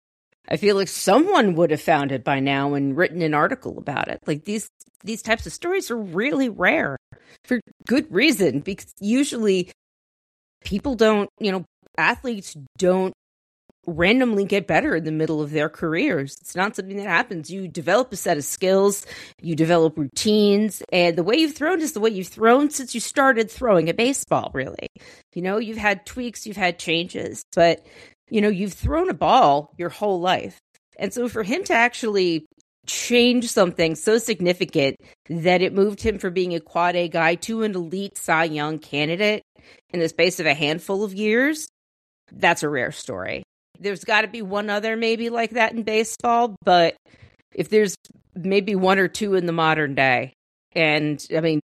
I feel like someone would have found it by now and written an article about it. Like these these types of stories are really rare for good reason, because usually people don't, you know, athletes don't randomly get better in the middle of their careers. It's not something that happens. You develop a set of skills, you develop routines, and the way you've thrown is the way you've thrown since you started throwing a baseball, really. You know, you've had tweaks, you've had changes, but you know, you've thrown a ball your whole life. And so for him to actually change something so significant that it moved him from being a quad A guy to an elite Cy Young candidate in the space of a handful of years, that's a rare story. There's got to be one other maybe like that in baseball, but if there's maybe one or two in the modern day, and I mean,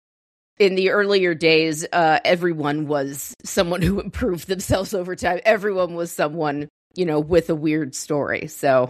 in the earlier days, uh, everyone was someone who improved themselves over time. Everyone was someone, you know, with a weird story. So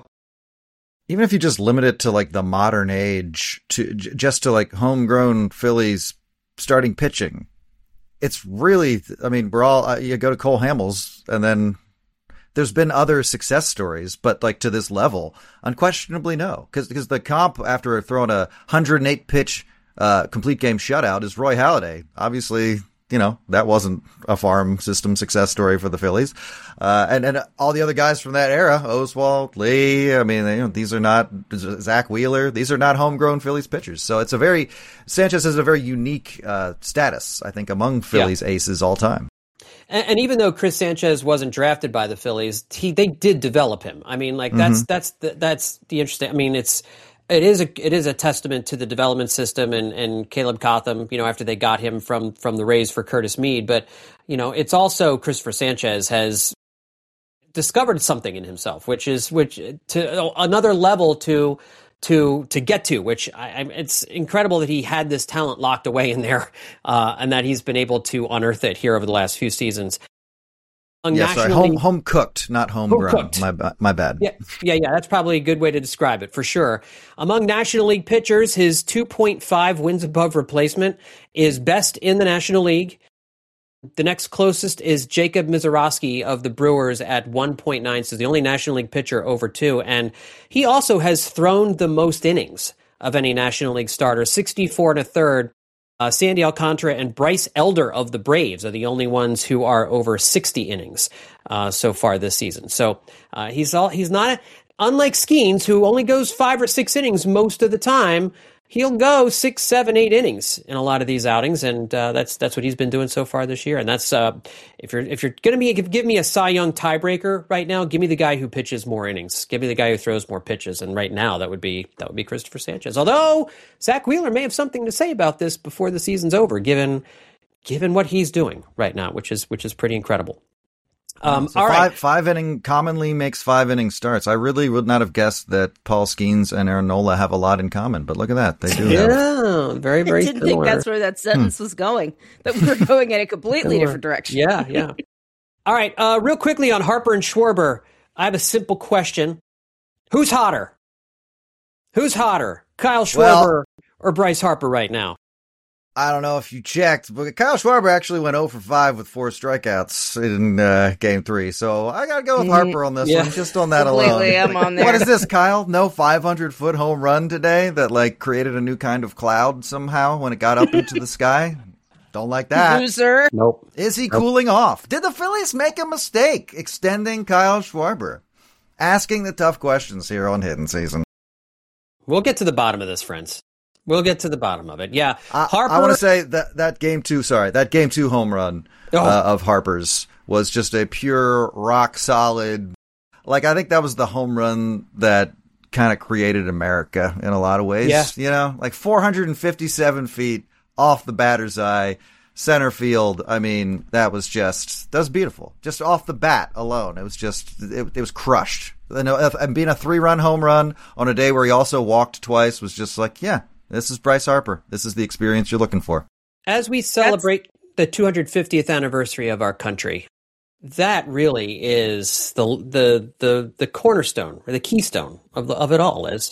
even if you just limit it to like the modern age, to j- just to like homegrown Phillies starting pitching, it's really, I mean, we're all, uh, you go to Cole Hamels, and then there's been other success stories, but like to this level, unquestionably no. Because because the comp after throwing a one hundred eight pitch Uh, complete game shutout is Roy Halladay. Obviously, you know, that wasn't a farm system success story for the Phillies. Uh, and, and all the other guys from that era, Oswalt, Lee, I mean, you know, these are not, Zach Wheeler, these are not homegrown Phillies pitchers. So it's a very, Sanchez has a very unique uh, status, I think, among Phillies yeah. aces all time. And, and even though Chris Sanchez wasn't drafted by the Phillies, he they did develop him. I mean, like, that's, mm-hmm. that's, the, that's the interesting, I mean, it's, It is a it is a testament to the development system and, and Caleb Cotham, you know, after they got him from from the Rays for Curtis Mead. But, you know, it's also Christopher Sanchez has discovered something in himself, which is which to another level to to to get to, which I, I, it's incredible that he had this talent locked away in there, uh, and that he's been able to unearth it here over the last few seasons. Yeah, sorry, home home cooked, not homegrown. Home my my bad. Yeah, yeah, yeah. That's probably a good way to describe it for sure. Among National League pitchers, his two point five wins above replacement is best in the National League. The next closest is Jacob Misiorowski of the Brewers at one point nine. So the only National League pitcher over two, and he also has thrown the most innings of any National League starter, sixty-four and a third. Uh, Sandy Alcantara and Bryce Elder of the Braves are the only ones who are over sixty innings uh, so far this season. So uh, he's all he's not unlike Skeens, who only goes five or six innings most of the time. He'll go six, seven, eight innings in a lot of these outings, and uh, that's that's what he's been doing so far this year. And that's uh, if you're if you're gonna be give, give me a Cy Young tiebreaker right now, give me the guy who pitches more innings. Give me the guy who throws more pitches. And right now, that would be that would be Christopher Sanchez. Although Zach Wheeler may have something to say about this before the season's over, given given what he's doing right now, which is which is pretty incredible. Um, so all five, right. five inning commonly makes five inning starts. I really would not have guessed that Paul Skeens and Aaron Nola have a lot in common, but look at that. They do. Yeah, have. very, very I didn't similar. think that's where that sentence hmm. was going, that we were going in a completely different direction. Yeah, yeah. All right. Uh, real quickly on Harper and Schwarber, I have a simple question. Who's hotter? Who's hotter? Kyle Schwarber well, or Bryce Harper right now? I don't know if you checked, but Kyle Schwarber actually went zero for five with four strikeouts in uh, game three. So I got to go with Harper on this yeah. one, just on that Completely, alone. I'm on there. What is this, Kyle? No five hundred foot home run today that like created a new kind of cloud somehow when it got up into the sky? Don't like that. Loser. Nope. Is he Nope. cooling off? Did the Phillies make a mistake extending Kyle Schwarber? Asking the tough questions here on Hidden Season. We'll get to the bottom of this, friends. We'll get to the bottom of it. Yeah, I, Harper. I want to say that that game two, sorry, that game two home run Oh. uh, of Harper's was just a pure rock solid. Like, I think that was the home run that kind of created America in a lot of ways. Yeah. You know, like four hundred fifty-seven feet off the batter's eye, center field. I mean, that was just, that was beautiful. Just off the bat alone. It was just, it, it was crushed. And being a three run home run on a day where he also walked twice was just like, yeah, this is Bryce Harper. This is the experience you're looking for. As we celebrate That's... the two hundred fiftieth anniversary of our country, that really is the the the the cornerstone or the keystone of the, of it all. Is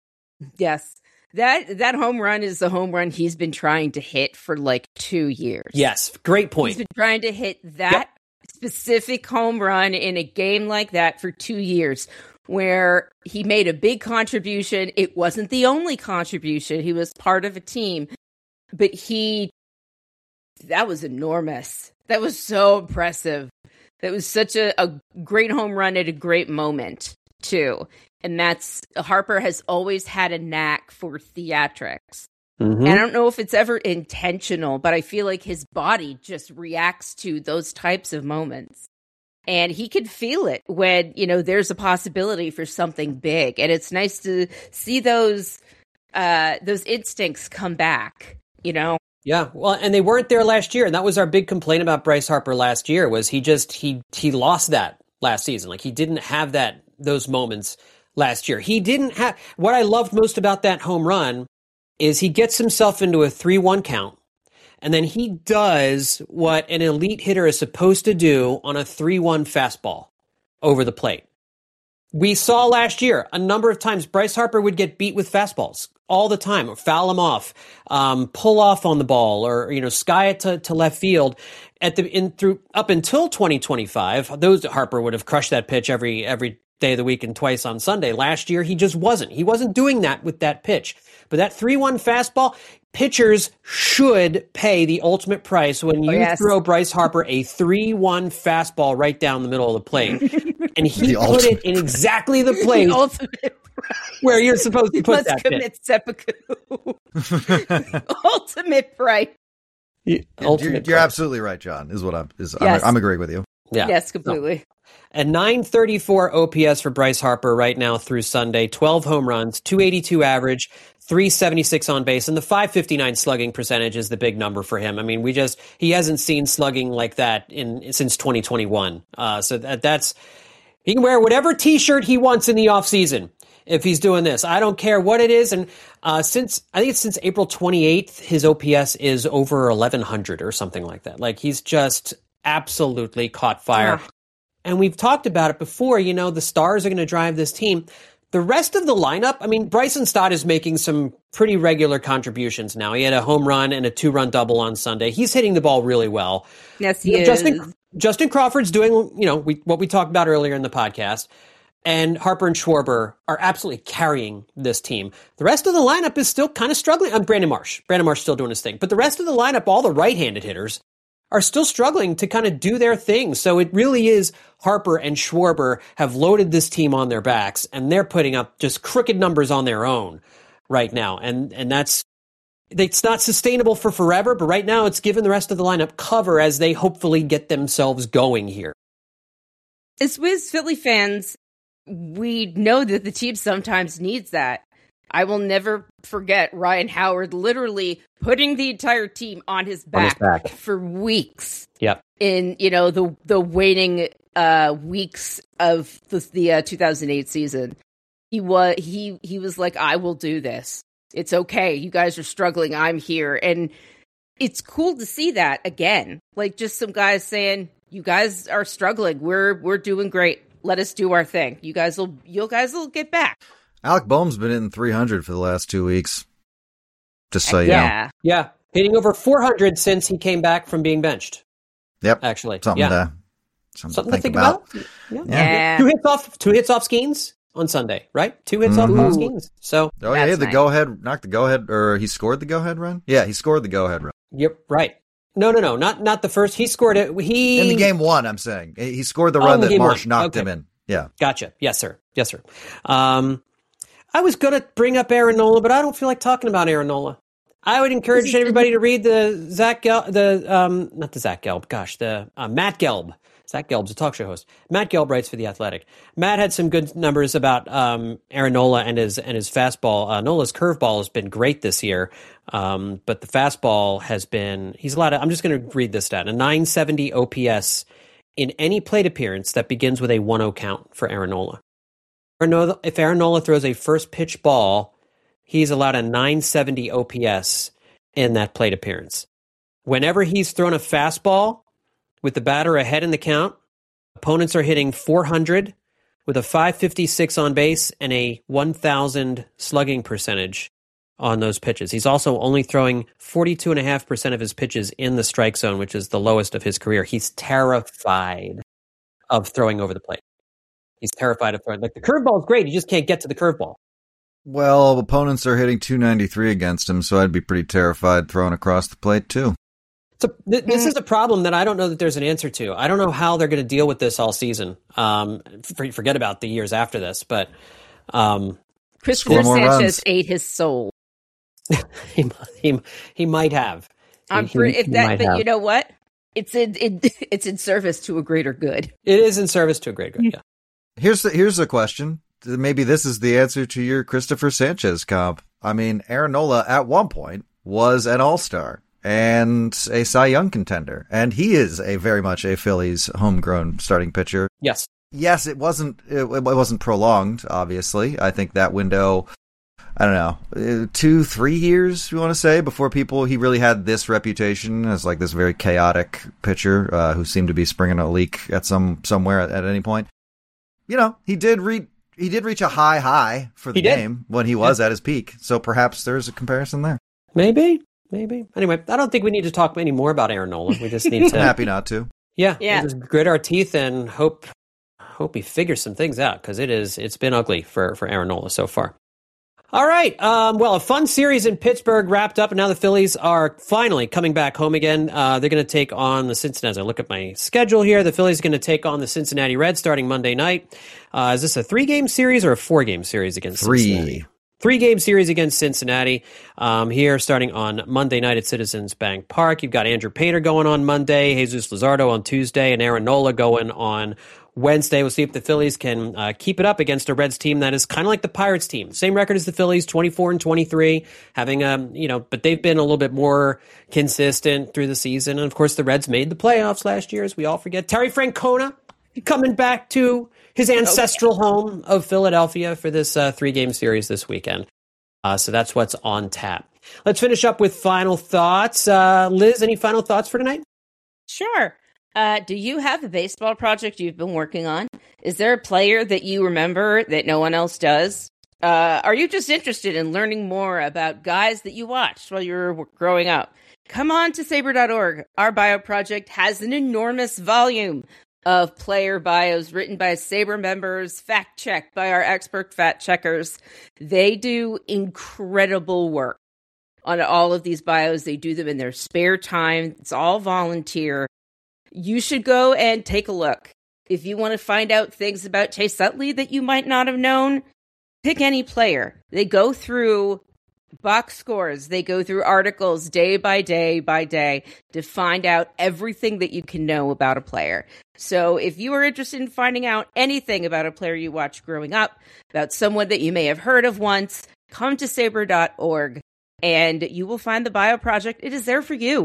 Yes. That that home run is the home run he's been trying to hit for like two years. yes, great point. He's been trying to hit that Yep. specific home run in a game like that for two years, where he made a big contribution. It wasn't the only contribution. He was part of a team, but he, that was enormous. That was so impressive. That was such a, a great home run at a great moment, too. And that's, Harper has always had a knack for theatrics. Mm-hmm. And I don't know if it's ever intentional, but I feel like his body just reacts to those types of moments. And he can feel it when, you know, there's a possibility for something big. And it's nice to see those uh, those instincts come back, you know? Yeah, well, and they weren't there last year, and that was our big complaint about Bryce Harper last year. Was he just he he lost that last season? Like he didn't have that those moments last year. He didn't have. What I loved most about that home run is he gets himself into a three one count, and then he does what an elite hitter is supposed to do on a three one fastball over the plate. We saw last year a number of times Bryce Harper would get beat with fastballs all the time, or foul him off, um, pull off on the ball, or you know, sky it to, to left field. At the in through up until twenty twenty-five, those Harper would have crushed that pitch every every day of the week and twice on Sunday. Last year, he just wasn't. He wasn't doing that with that pitch. But that three one fastball, pitchers should pay the ultimate price when you oh, yes. throw Bryce Harper a three one fastball right down the middle of the plate. And he The put ultimate. it in exactly the place The ultimate where you're supposed to put Let's that commit seppuku. Ultimate price. pitch. You're, Ultimate you're price. absolutely right, John, is what I'm, is, Yes. I'm, I'm agreeing with you. Yeah. Yes, completely. A nine thirty-four O P S for Bryce Harper right now through Sunday. twelve home runs, two eighty-two average, three seventy-six on base, and the five fifty-nine slugging percentage is the big number for him. I mean, we just he hasn't seen slugging like that in since twenty twenty-one. Uh, so that, that's he can wear whatever T-shirt he wants in the offseason if he's doing this. I don't care what it is. And uh, since I think it's since April twenty-eighth, his O P S is over eleven hundred or something like that. Like he's just absolutely caught fire. Yeah. And we've talked about it before, you know, the stars are going to drive this team. The rest of the lineup, I mean, Bryson Stott is making some pretty regular contributions now. He had a home run and a two-run double on Sunday. He's hitting the ball really well. Yes, he You know, is. Justin, Justin Crawford's doing, you know, we, what we talked about earlier in the podcast. And Harper and Schwarber are absolutely carrying this team. The rest of the lineup is still kind of struggling. I'm Brandon Marsh. Brandon Marsh still doing his thing. But the rest of the lineup, all the right-handed hitters, are still struggling to kind of do their thing. So it really is Harper and Schwarber have loaded this team on their backs, and they're putting up just crooked numbers on their own right now. And and that's it's not sustainable for forever, but right now it's given the rest of the lineup cover as they hopefully get themselves going here. As Wiz Philly fans, we know that the team sometimes needs that. I will never forget Ryan Howard literally putting the entire team on his back, On his back. for weeks. Yep. In, you know, the the waning uh, weeks of the, the uh, two thousand eight season. He was he he was like, I will do this. It's okay. You guys are struggling. I'm here. And it's cool to see that again. Like just some guys saying, you guys are struggling. We're we're doing great. Let us do our thing. You guys will you guys will get back. Alec Boehm's been hitting three hundred for the last two weeks. Just so you know. Yeah. Yeah. Hitting over four hundred since he came back from being benched. Yep. Actually. Something yeah. to something, Something to think, to think about. about. Yeah. Yeah. yeah. Two hits off two hits off Skeens on Sunday, right? Two hits Mm-hmm. off Paul Skeens. So Oh yeah, That's the nice. go ahead knocked the go ahead or he scored the go ahead run? Yeah, he scored the go ahead run. Yep, right. No, no, no, not not the first. He scored it. He In the game one, I'm saying. He scored the Oh, run in the that game Marsh one. knocked Okay. him in. Yeah. Gotcha. Yes, sir. Yes, sir. Um, I was going to bring up Aaron Nola, but I don't feel like talking about Aaron Nola. I would encourage everybody to read the Zach Gelb, the um, not the Zach Gelb, gosh, the uh, Matt Gelb. Zach Gelb's a talk show host. Matt Gelb writes for The Athletic. Matt had some good numbers about um, Aaron Nola and his and his fastball. Uh, Nola's curveball has been great this year, um, but the fastball has been. He's a lot of. I'm just going to read this stat: a nine seventy O P S in any plate appearance that begins with a one oh count for Aaron Nola. If Aaron Nola throws a first pitch ball, he's allowed a nine seventy O P S in that plate appearance. Whenever he's thrown a fastball with the batter ahead in the count, opponents are hitting four hundred with a five fifty-six on base and a one thousand slugging percentage on those pitches. He's also only throwing forty-two point five percent of his pitches in the strike zone, which is the lowest of his career. He's terrified of throwing over the plate. He's terrified of throwing. Like, the curveball is great. He just can't get to the curveball. Well, opponents are hitting two ninety-three against him, so I'd be pretty terrified throwing across the plate too. So th- this is a problem that I don't know that there's an answer to. I don't know how they're going to deal with this all season. Um, for, forget about the years after this, but um, Christopher more Sanchez runs. ate his soul. he, he he might have. I'm He- pretty, he- if he that, might but have. you know what? It's in, it, it's in service to a greater good. It is in service to a great good. Yeah. Here's the here's the question. Maybe this is the answer to your Christopher Sanchez comp. I mean, Aaron Nola at one point was an all-star and a Cy Young contender, and he is a very much a Phillies homegrown starting pitcher. Yes. Yes, it wasn't it, it wasn't prolonged, obviously. I think that window, I don't know, two, three years, you want to say, before people, he really had this reputation as like this very chaotic pitcher uh, who seemed to be springing a leak at some somewhere at, at any point. You know, he did reach he did reach a high high for the He did. game when he was Yeah. at his peak. So perhaps there's a comparison there. Maybe. Maybe. Anyway, I don't think we need to talk any more about Aaron Nola. We just need I'm to. happy not to. Yeah. Yeah. We'll just grit our teeth and hope hope he figures some things out, because it is it's been ugly for, for Aaron Nola so far. All right. Um, well, a fun series in Pittsburgh wrapped up, and now the Phillies are finally coming back home again. Uh, they're going to take on the Cincinnati. As I look at my schedule here, the Phillies are going to take on the Cincinnati Reds starting Monday night. Uh, is this a three-game series or a four-game series against Three. Cincinnati? Three-game series against Cincinnati um, here starting on Monday night at Citizens Bank Park. You've got Andrew Painter going on Monday, Jesus Luzardo on Tuesday, and Aaron Nola going on Wednesday. We'll see if the Phillies can uh, keep it up against a Reds team that is kind of like the Pirates team. Same record as the Phillies, twenty-four and twenty-three, having, um, you know, but they've been a little bit more consistent through the season. And of course, the Reds made the playoffs last year, as we all forget. Terry Francona coming back to his ancestral home of Philadelphia for this uh, three-game series this weekend. Uh, so that's what's on tap. Let's finish up with final thoughts. Uh, Liz, any final thoughts for tonight? Sure. Uh, do you have a baseball project you've been working on? Is there a player that you remember that no one else does? Uh, are you just interested in learning more about guys that you watched while you were growing up? Come on to saber dot org. Our bio project has an enormous volume of player bios written by Sabre members, fact-checked by our expert fact-checkers. They do incredible work on all of these bios. They do them in their spare time. It's all volunteer. You should go and take a look. If you want to find out things about Chase Utley that you might not have known, pick any player. They go through box scores. They go through articles day by day by day to find out everything that you can know about a player. So if you are interested in finding out anything about a player you watched growing up, about someone that you may have heard of once, come to saber dot org and you will find the bio project. It is there for you.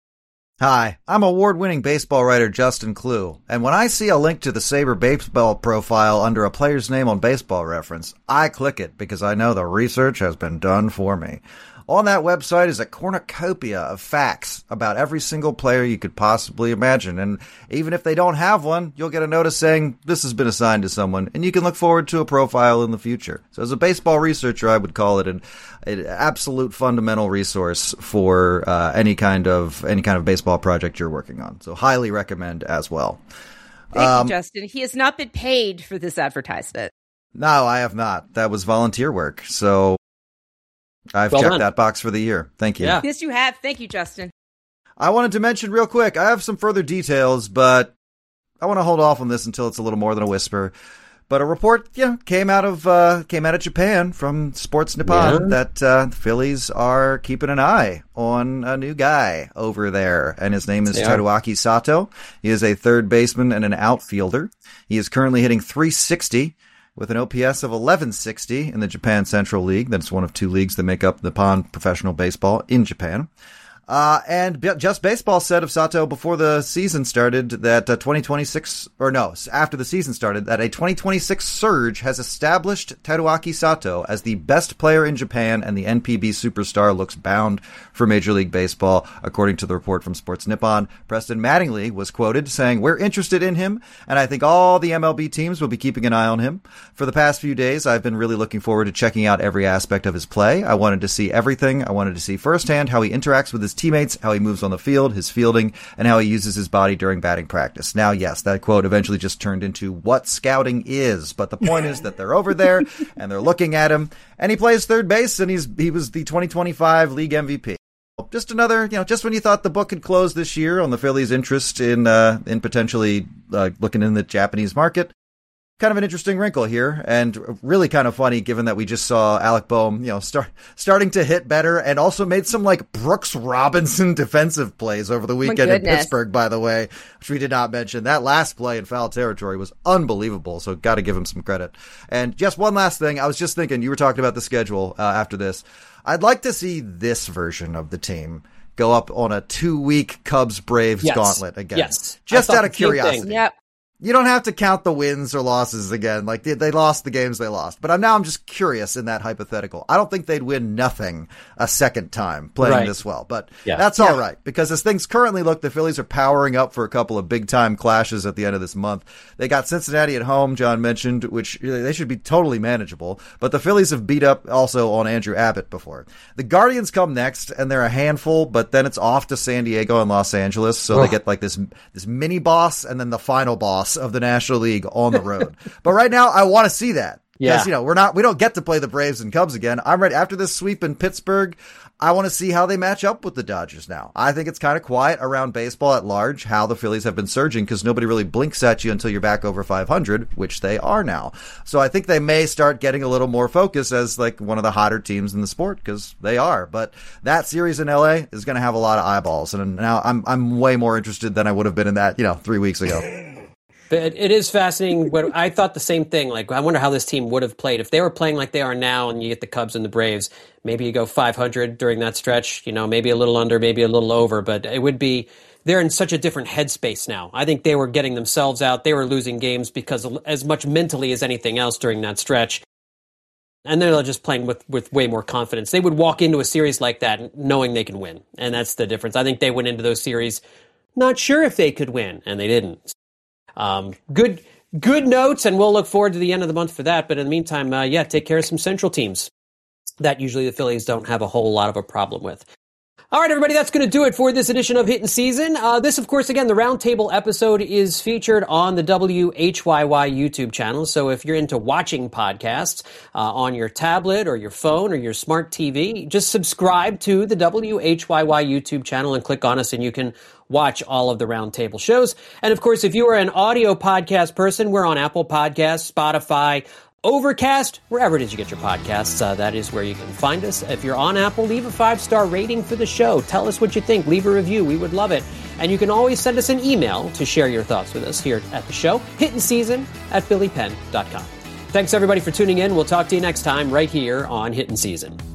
Hi, I'm award-winning baseball writer Justin Clue, and when I see a link to the Sabre baseball profile under a player's name on Baseball Reference, I click it because I know the research has been done for me. On that website is a cornucopia of facts about every single player you could possibly imagine. And even if they don't have one, you'll get a notice saying this has been assigned to someone, and you can look forward to a profile in the future. So as a baseball researcher, I would call it an, an absolute fundamental resource for uh, any kind of any kind of baseball project you're working on. So highly recommend as well. Thank um, you, Justin. He has not been paid for this advertisement. No, I have not. That was volunteer work. So I've well checked done. that box for the year. Thank you. Yeah. Yes, you have. Thank you, Justin. I wanted to mention real quick, I have some further details, but I want to hold off on this until it's a little more than a whisper. But a report, you know, came out of uh, came out of Japan from Sports Nippon Yeah. that uh, the Phillies are keeping an eye on a new guy over there, and his name is They are. Teruaki Sato. He is a third baseman and an outfielder. He is currently hitting three sixty with an O P S of eleven sixty in the Japan Central League. That's one of two leagues that make up Nippon Professional Baseball in Japan. Uh, and B- Just Baseball said of Sato before the season started that uh, twenty twenty-six, or no, after the season started, that a twenty twenty-six surge has established Teruaki Sato as the best player in Japan, and the N P B superstar looks bound for Major League Baseball, according to the report from Sports Nippon. Preston Mattingly was quoted saying, "We're interested in him, and I think all the M L B teams will be keeping an eye on him. For the past few days, I've been really looking forward to checking out every aspect of his play. I wanted to see everything. I wanted to see firsthand how he interacts with his teammates, how he moves on the field, his fielding, and how he uses his body during batting practice." Now, yes, that quote eventually just turned into what scouting is, but the point is that they're over there and they're looking at him, and he plays third base, and he's he was the twenty twenty-five league M V P. Just another, you know, just when you thought the book had closed this year on the Phillies' interest in uh, in potentially uh, looking in the Japanese market. Kind of an interesting wrinkle here, and really kind of funny given that we just saw Alec Boehm, you know, start starting to hit better, and also made some like Brooks Robinson defensive plays over the weekend in Pittsburgh, by the way, which we did not mention. That last play in foul territory was unbelievable, so got to give him some credit. And just one last thing, I was just thinking, you were talking about the schedule uh, after this. I'd like to see this version of the team go up on a two-week Cubs-Braves Yes. gauntlet again. Yes. Just I thought out of the same thing. curiosity. Yep. You don't have to count the wins or losses again. Like, they, they lost the games they lost. But I'm, now I'm just curious in that hypothetical. I don't think they'd win nothing a second time playing Right. this well. But Yeah. that's all right. Because as things currently look, the Phillies are powering up for a couple of big-time clashes at the end of this month. They got Cincinnati at home, John mentioned, which they should be totally manageable. But the Phillies have beat up also on Andrew Abbott before. The Guardians come next, and they're a handful, but then it's off to San Diego and Los Angeles. So they get like this, this mini boss and then the final boss of the National League on the road. But right now, I want to see that. Because, Yeah. you know, we're not, we don't get to play the Braves and Cubs again. I'm ready. After this sweep in Pittsburgh, I want to see how they match up with the Dodgers now. I think it's kind of quiet around baseball at large, how the Phillies have been surging, because nobody really blinks at you until you're back over five hundred, which they are now. So I think they may start getting a little more focus as like one of the hotter teams in the sport, because they are. But that series in L A is going to have a lot of eyeballs. And now I'm, I'm way more interested than I would have been in that, you know, three weeks ago. But it is fascinating. What I thought the same thing. Like, I wonder how this team would have played if they were playing like they are now, and you get the Cubs and the Braves. Maybe you go five hundred during that stretch. You know, maybe a little under, maybe a little over. But it would be. They're in such a different headspace now. I think they were getting themselves out. They were losing games because of, as much mentally as anything else during that stretch. And they're just playing with, with way more confidence. They would walk into a series like that knowing they can win. And that's the difference. I think they went into those series not sure if they could win, and they didn't. Um, good, good notes, and we'll look forward to the end of the month for that. But in the meantime, uh, yeah, take care of some Central teams that usually the Phillies don't have a whole lot of a problem with. All right, everybody, that's going to do it for this edition of Hittin' Season. Uh, this, of course, again, the Roundtable episode is featured on the W H Y Y YouTube channel. So if you're into watching podcasts uh, on your tablet or your phone or your smart T V, just subscribe to the W H Y Y YouTube channel and click on us, and you can watch all of the Roundtable shows. And, of course, if you are an audio podcast person, we're on Apple Podcasts, Spotify, Overcast, wherever it is you get your podcasts, uh, that is where you can find us. If you're on Apple, leave a five-star rating for the show. Tell us what you think. Leave a review. We would love it. And you can always send us an email to share your thoughts with us here at the show, hittin season at philly pen dot com. Thanks, everybody, for tuning in. We'll talk to you next time right here on Hittin' Season.